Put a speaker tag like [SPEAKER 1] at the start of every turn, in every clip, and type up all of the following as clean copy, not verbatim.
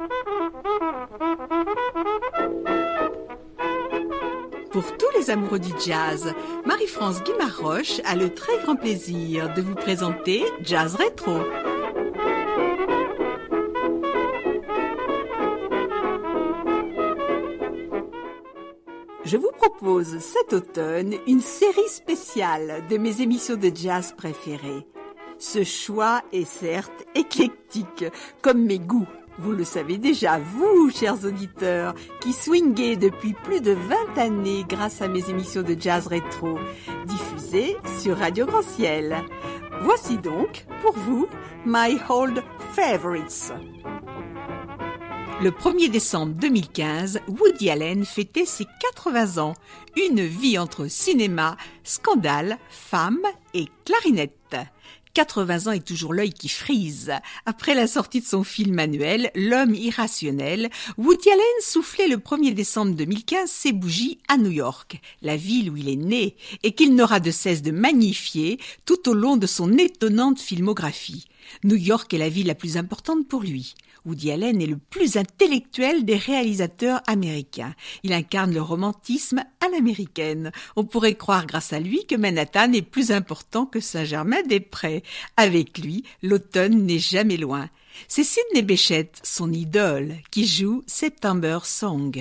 [SPEAKER 1] Pour tous les amoureux du jazz, Marie-France Guimard-Roche a le très grand plaisir de vous présenter Jazz Rétro. Je vous propose cet automne une série spéciale de mes émissions de jazz préférées. Ce choix est certes éclectique, comme mes goûts. Vous le savez déjà, vous, chers auditeurs, qui swinguez depuis plus de 20 années grâce à mes émissions de jazz rétro, diffusées sur Radio Grand Ciel. Voici donc, pour vous, My Old Favorites. Le 1er décembre 2015, Woody Allen fêtait ses 80 ans. Une vie entre cinéma, scandale, femme et clarinette. 80 ans et toujours l'œil qui frise. Après la sortie de son film annuel, L'homme irrationnel, Woody Allen soufflait le 1er décembre 2015 ses bougies à New York, la ville où il est né, et qu'il n'aura de cesse de magnifier tout au long de son étonnante filmographie. New York est la ville la plus importante pour lui. Woody Allen est le plus intellectuel des réalisateurs américains. Il incarne le romantisme à l'américaine. On pourrait croire grâce à lui que Manhattan est plus important que Saint-Germain-des-Prés. Avec lui, l'automne n'est jamais loin. C'est Sidney Bechet, son idole, qui joue September Song.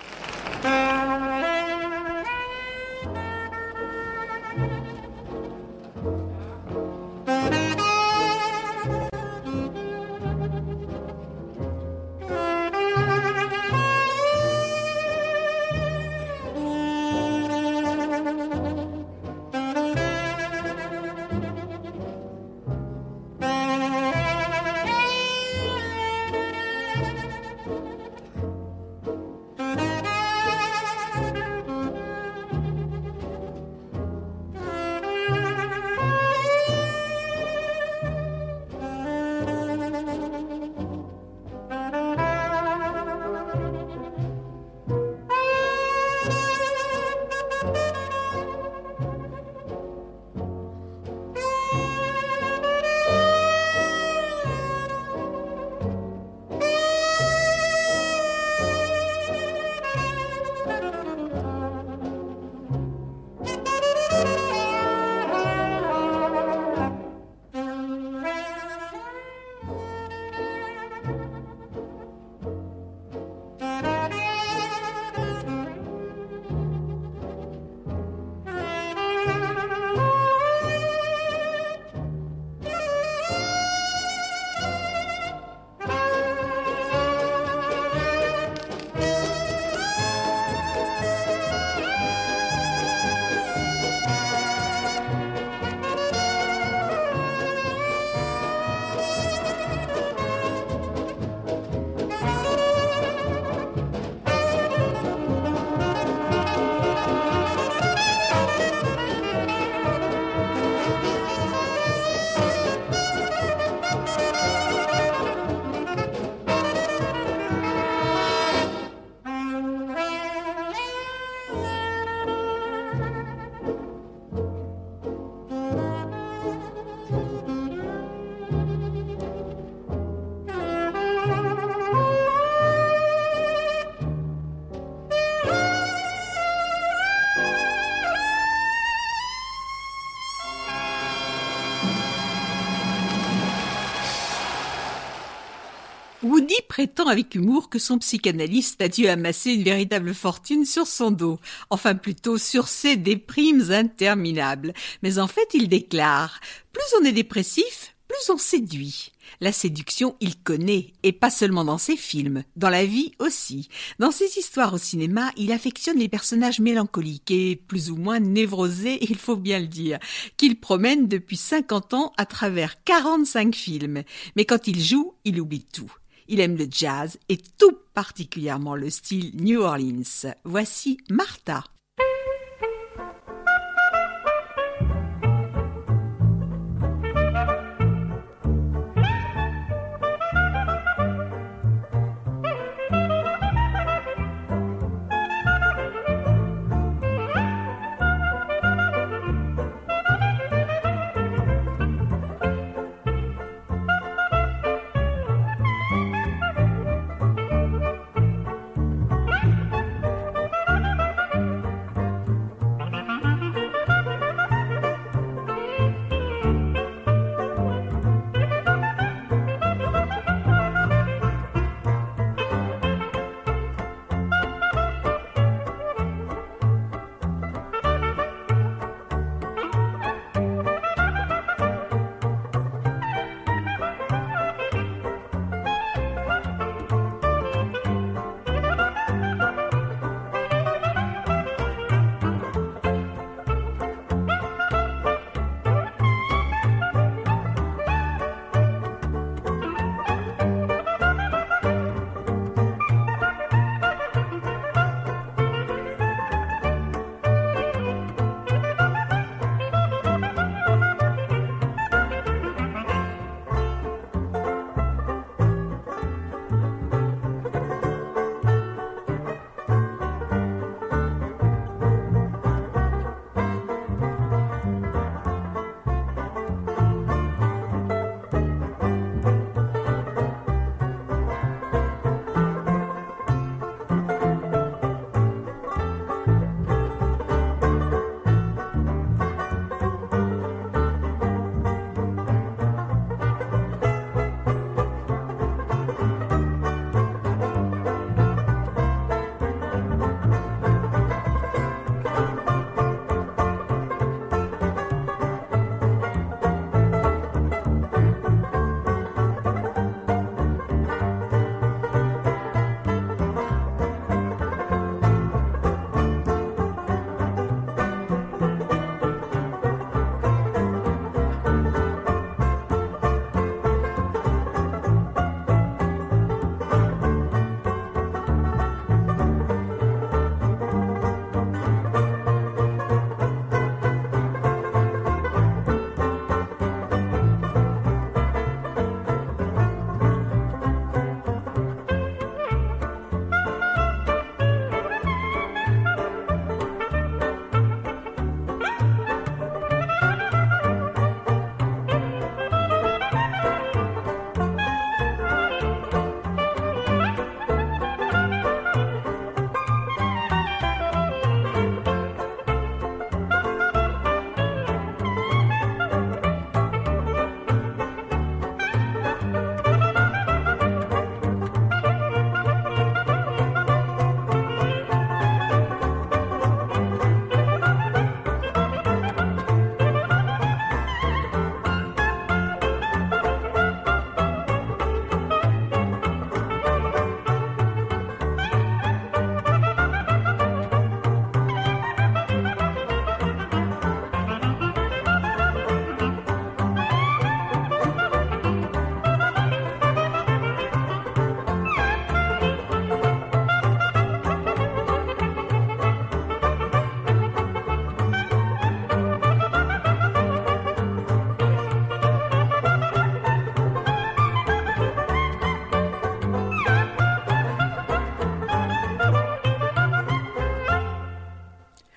[SPEAKER 1] Woody prétend avec humour que son psychanalyste a dû amasser une véritable fortune sur son dos, enfin plutôt sur ses déprimes interminables. Mais en fait, il déclare « Plus on est dépressif, plus on séduit ». La séduction, il connaît, et pas seulement dans ses films, dans la vie aussi. Dans ses histoires au cinéma, il affectionne les personnages mélancoliques et plus ou moins névrosés, il faut bien le dire, qu'il promène depuis 50 ans à travers 45 films. Mais quand il joue, il oublie tout. Il aime le jazz et tout particulièrement le style New Orleans. Voici Martha.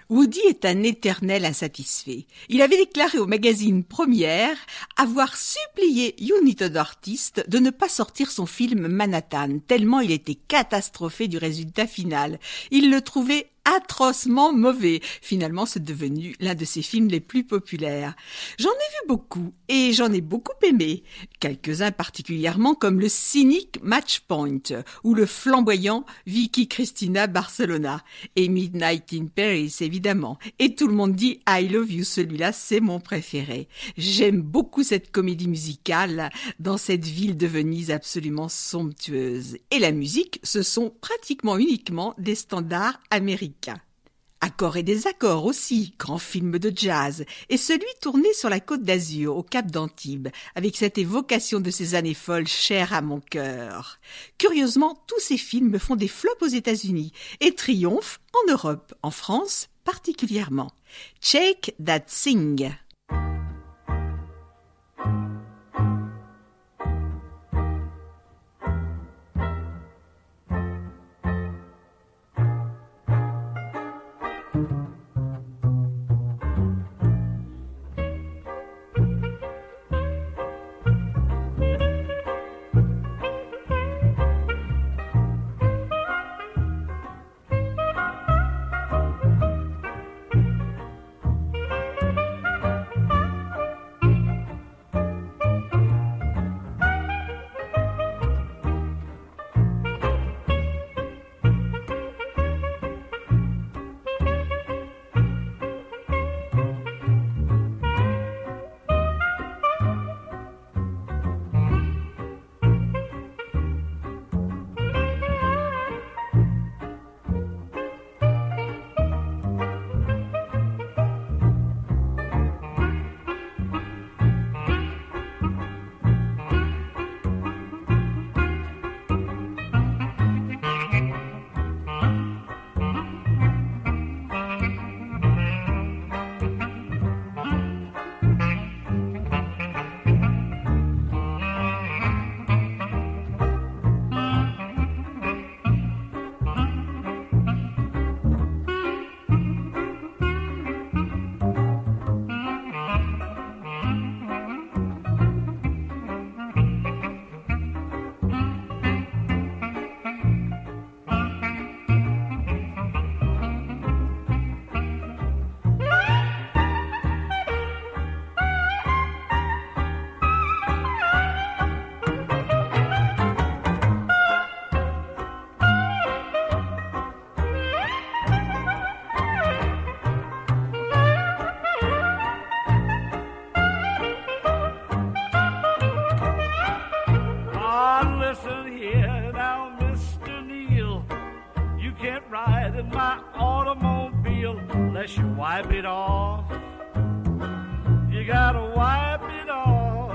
[SPEAKER 1] Woody est un éternel insatisfait. Il avait déclaré au magazine Première avoir supplié United Artists de ne pas sortir son film Manhattan, tellement il était catastrophé du résultat final. Il le trouvait atrocement mauvais. Finalement, c'est devenu l'un de ses films les plus populaires. J'en ai vu beaucoup et j'en ai beaucoup aimé. Quelques-uns particulièrement comme le cynique Match Point ou le flamboyant Vicky Cristina Barcelona et Midnight in Paris évidemment. Et tout le monde dit I love you, celui-là c'est mon préféré. J'aime beaucoup cette comédie musicale dans cette ville de Venise absolument somptueuse. Et la musique, ce sont pratiquement uniquement des standards américains. Accords et désaccords aussi, grand film de jazz, et celui tourné sur la côte d'Azur, au Cap d'Antibes, avec cette évocation de ces années folles chères à mon cœur. Curieusement, tous ces films font des flops aux États-Unis et triomphent en Europe, en France particulièrement. Shake That Thing.
[SPEAKER 2] Wipe it off. You gotta wipe it off.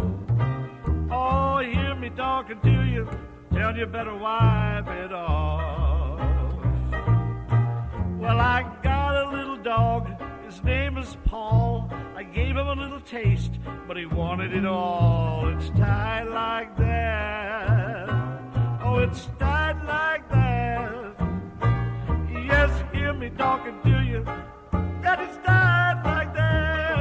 [SPEAKER 2] Oh, hear me talking to you. Tell you better wipe it off. Well, I got a little dog. His name is Paul. I gave him a little taste, but he wanted it all. It's tied like that. Oh, it's tied like that. Yes, hear me talking to you. That it's tied like that.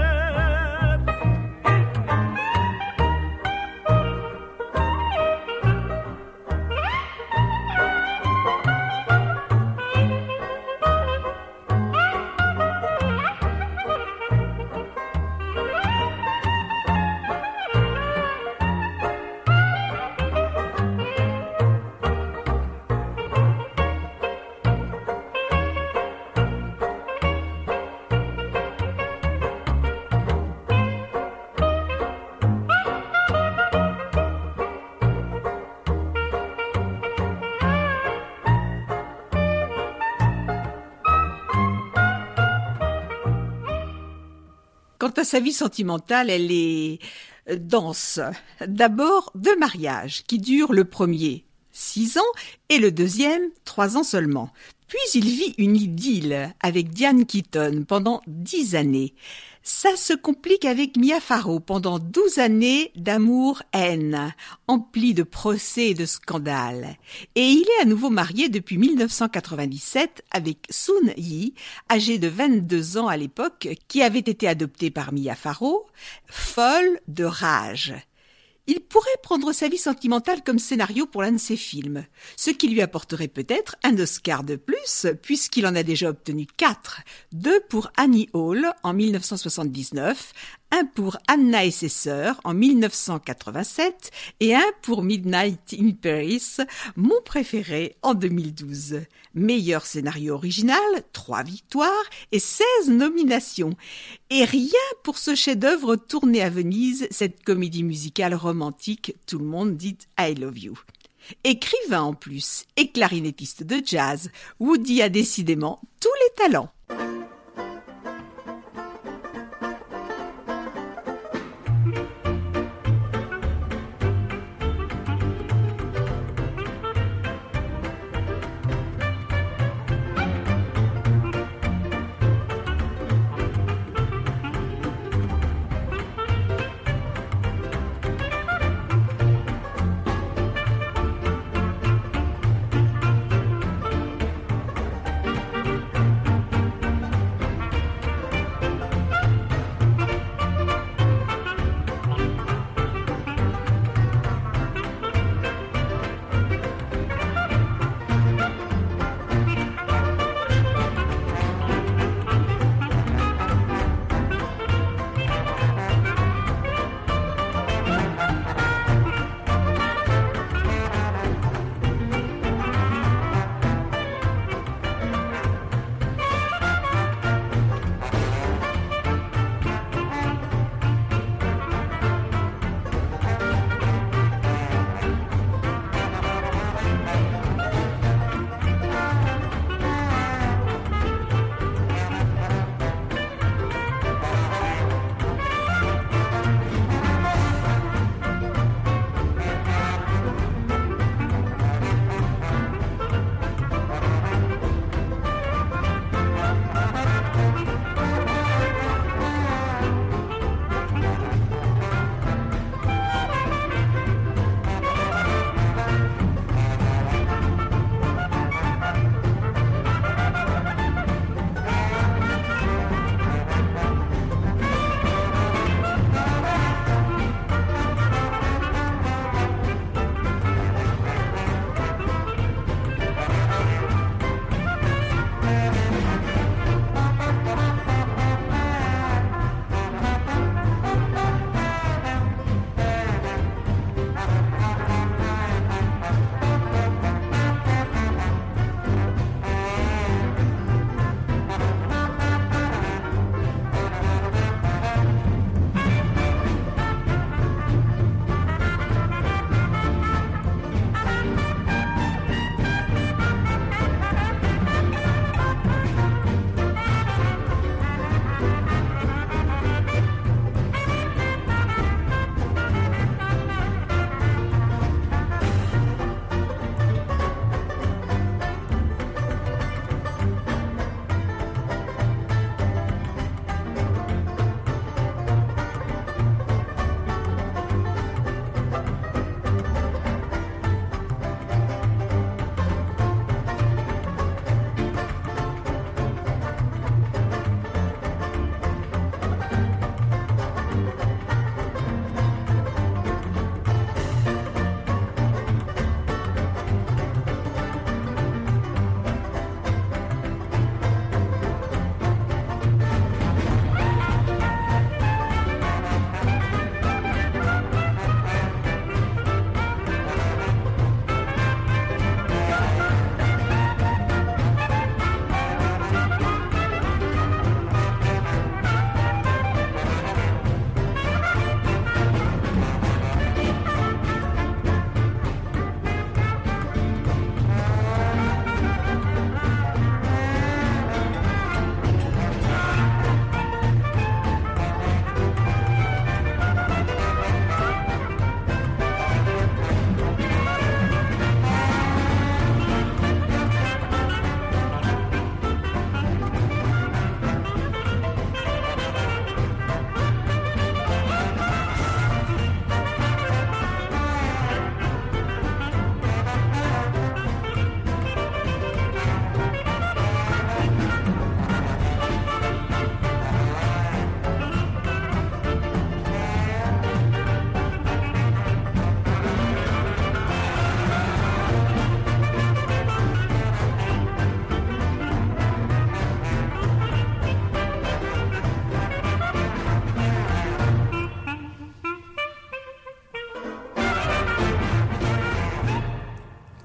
[SPEAKER 1] Quant à sa vie sentimentale, elle est dense. D'abord, 2 mariages qui durent le premier 6 ans et le deuxième 3 ans seulement. Puis il vit une idylle avec Diane Keaton pendant 10 années. Ça se complique avec Mia Farrow pendant 12 années d'amour-haine, empli de procès et de scandales. Et il est à nouveau marié depuis 1997 avec Soon Yi, âgée de 22 ans à l'époque, qui avait été adoptée par Mia Farrow, folle de rage. Il pourrait prendre sa vie sentimentale comme scénario pour l'un de ses films, ce qui lui apporterait peut-être un Oscar de plus, puisqu'il en a déjà obtenu 4, 2 pour Annie Hall en 1979, un pour Anna et ses sœurs en 1987 et un pour Midnight in Paris, mon préféré, en 2012. Meilleur scénario original, 3 victoires et 16 nominations. Et rien pour ce chef-d'œuvre tourné à Venise, cette comédie musicale romantique, tout le monde dit I love you. Écrivain en plus et clarinettiste de jazz, Woody a décidément tous les talents.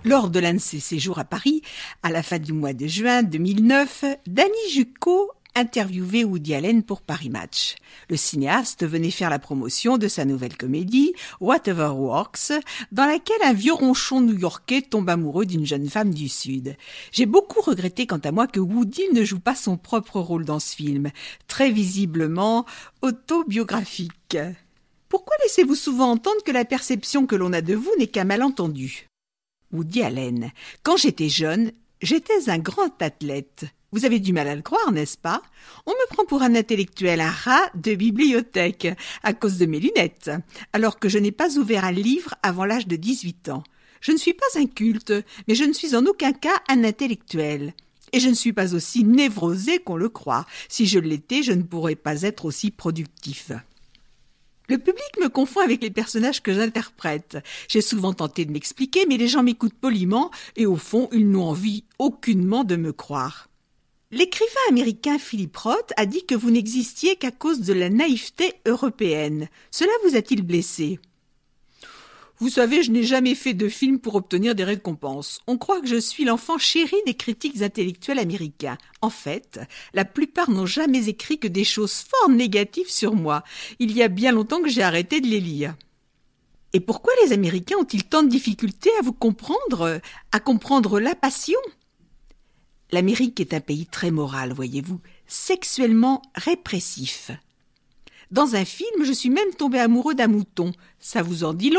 [SPEAKER 1] Lors de l'un de ses séjours à Paris, à la fin du mois de juin 2009, Danny Jucco interviewait Woody Allen pour Paris Match. Le cinéaste venait faire la promotion de sa nouvelle comédie Whatever Works, dans laquelle un vieux ronchon new-yorkais tombe amoureux d'une jeune femme du Sud. J'ai beaucoup regretté quant à moi que Woody ne joue pas son propre rôle dans ce film, très visiblement autobiographique. Pourquoi laissez-vous souvent entendre que la perception que l'on a de vous n'est qu'un malentendu ? Woody Allen. Quand j'étais jeune, j'étais un grand athlète. Vous avez du mal à le croire, n'est-ce pas ? On me prend pour un intellectuel, un rat de bibliothèque, à cause de mes lunettes, alors que je n'ai pas ouvert un livre avant l'âge de 18 ans. Je ne suis pas un culte, mais je ne suis en aucun cas un intellectuel. Et je ne suis pas aussi névrosé qu'on le croit. Si je l'étais, je ne pourrais pas être aussi productif. Le public me confond avec les personnages que j'interprète. J'ai souvent tenté de m'expliquer, mais les gens m'écoutent poliment et au fond, ils n'ont envie aucunement de me croire. L'écrivain américain Philip Roth a dit que vous n'existiez qu'à cause de la naïveté européenne. Cela vous a-t-il blessé ? Vous savez, je n'ai jamais fait de film pour obtenir des récompenses. On croit que je suis l'enfant chéri des critiques intellectuels américains. En fait, la plupart n'ont jamais écrit que des choses fort négatives sur moi. Il y a bien longtemps que j'ai arrêté de les lire. Et pourquoi les Américains ont-ils tant de difficultés à vous comprendre, à comprendre la passion ? L'Amérique est un pays très moral, voyez-vous, sexuellement répressif. Dans un film, je suis même tombée amoureux d'un mouton. Ça vous en dit long ?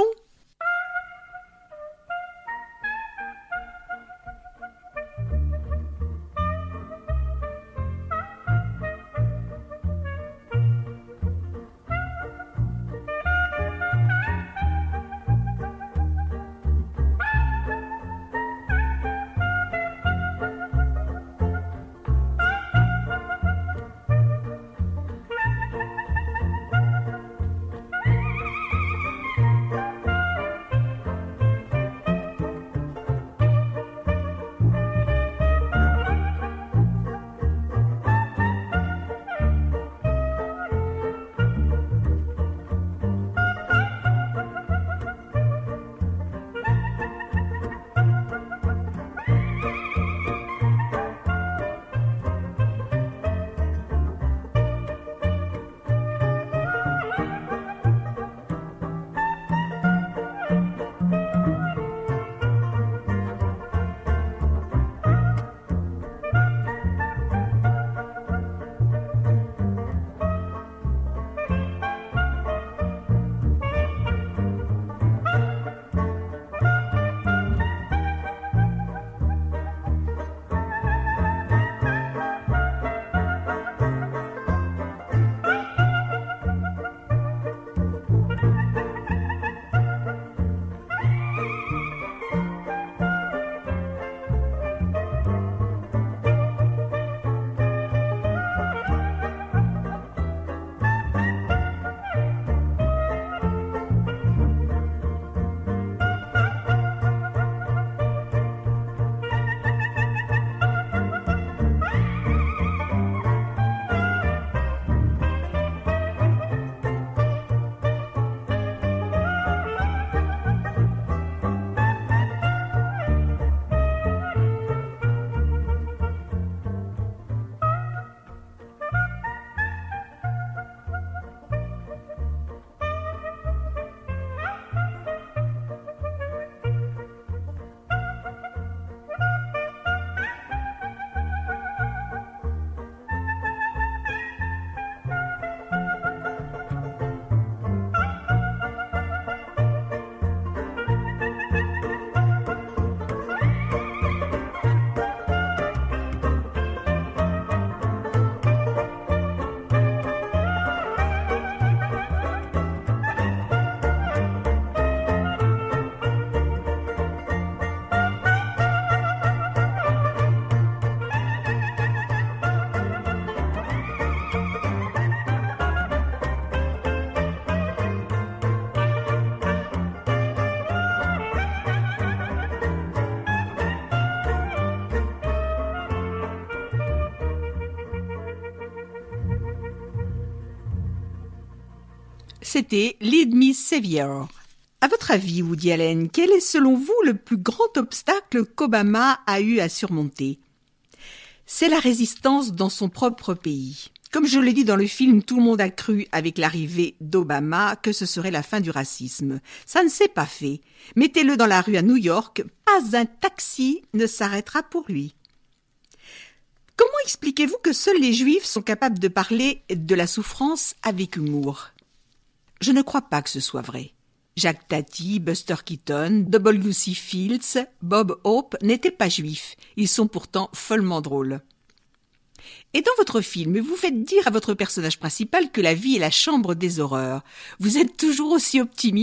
[SPEAKER 1] C'était Lead Me Savior, À votre avis, Woody Allen, quel est selon vous le plus grand obstacle qu'Obama a eu à surmonter ? C'est la résistance dans son propre pays. Comme je l'ai dit dans le film, tout le monde a cru avec l'arrivée d'Obama que ce serait la fin du racisme. Ça ne s'est pas fait. Mettez-le dans la rue à New York, pas un taxi ne s'arrêtera pour lui. Comment expliquez-vous que seuls les Juifs sont capables de parler de la souffrance avec humour ? Je ne crois pas que ce soit vrai. Jacques Tati, Buster Keaton, W.C. Fields, Bob Hope n'étaient pas juifs. Ils sont pourtant follement drôles. Et dans votre film, vous faites dire à votre personnage principal que la vie est la chambre des horreurs. Vous êtes toujours aussi optimiste ?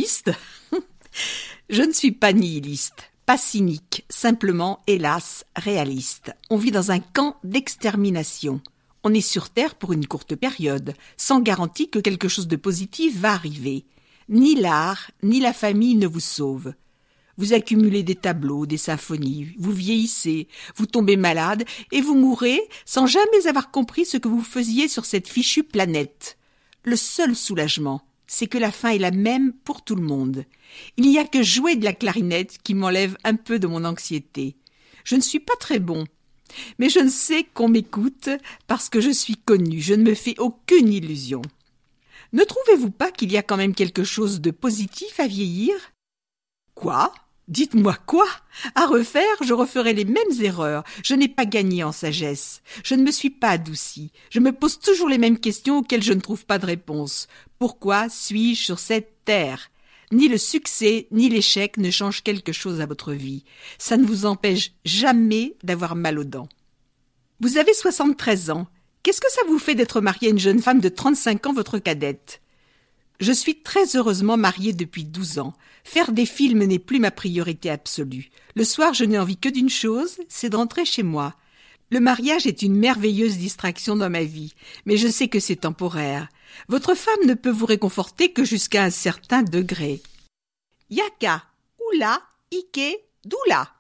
[SPEAKER 1] Je ne suis pas nihiliste, pas cynique, simplement, hélas, réaliste. On vit dans un camp d'extermination. On est sur Terre pour une courte période, sans garantie que quelque chose de positif va arriver. Ni l'art, ni la famille ne vous sauvent. Vous accumulez des tableaux, des symphonies, vous vieillissez, vous tombez malade et vous mourrez sans jamais avoir compris ce que vous faisiez sur cette fichue planète. Le seul soulagement, c'est que la fin est la même pour tout le monde. Il n'y a que jouer de la clarinette qui m'enlève un peu de mon anxiété. Je ne suis pas très bon, mais je ne sais qu'on m'écoute parce que je suis connu, je ne me fais aucune illusion. Ne trouvez-vous pas qu'il y a quand même quelque chose de positif à vieillir ? Quoi ? Dites-moi quoi ? À refaire, je referai les mêmes erreurs. Je n'ai pas gagné en sagesse. Je ne me suis pas adoucie. Je me pose toujours les mêmes questions auxquelles je ne trouve pas de réponse. Pourquoi suis-je sur cette terre ? Ni le succès, ni l'échec ne changent quelque chose à votre vie. Ça ne vous empêche jamais d'avoir mal aux dents. Vous avez 73 ans. Qu'est-ce que ça vous fait d'être mariée à une jeune femme de 35 ans, votre cadette ? Je suis très heureusement mariée depuis 12 ans. Faire des films n'est plus ma priorité absolue. Le soir, je n'ai envie que d'une chose, c'est de rentrer chez moi. Le mariage est une merveilleuse distraction dans ma vie, mais je sais que c'est temporaire. Votre femme ne peut vous réconforter que jusqu'à un certain degré. Yaka, oula, ike, doula.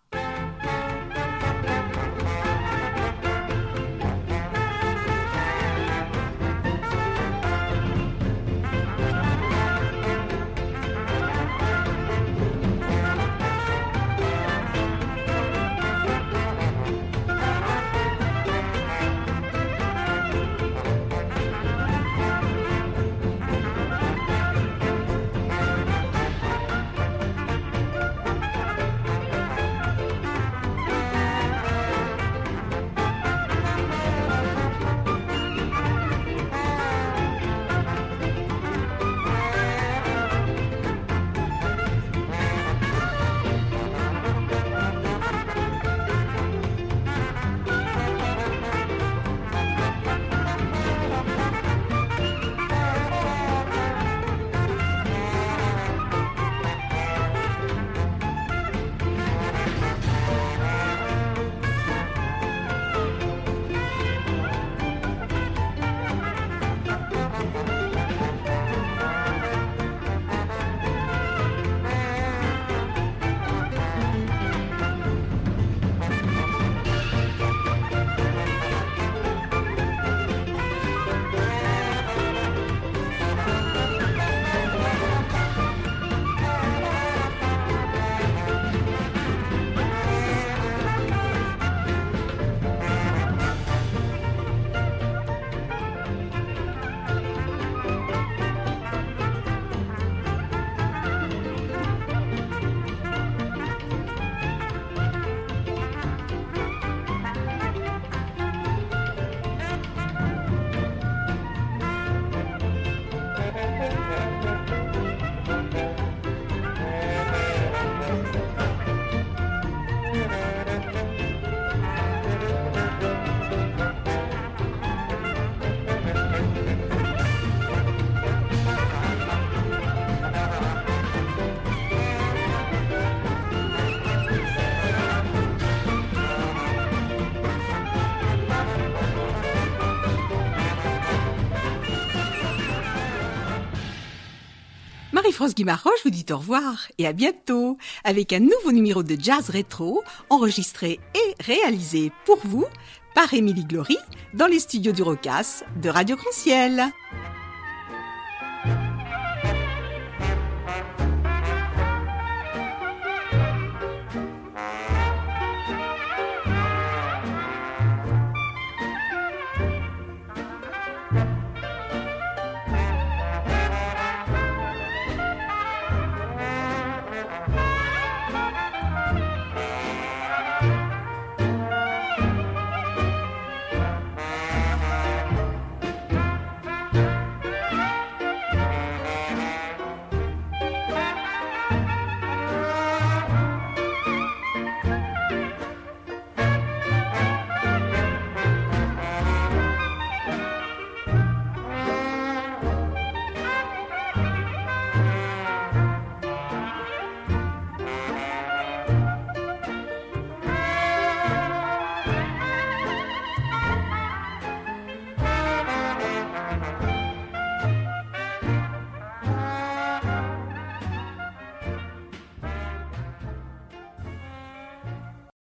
[SPEAKER 1] Marie-France Guimarães vous dit au revoir et à bientôt avec un nouveau numéro de Jazz Rétro enregistré et réalisé pour vous par Émilie Glory dans les studios du Rocas de Radio Grand Ciel.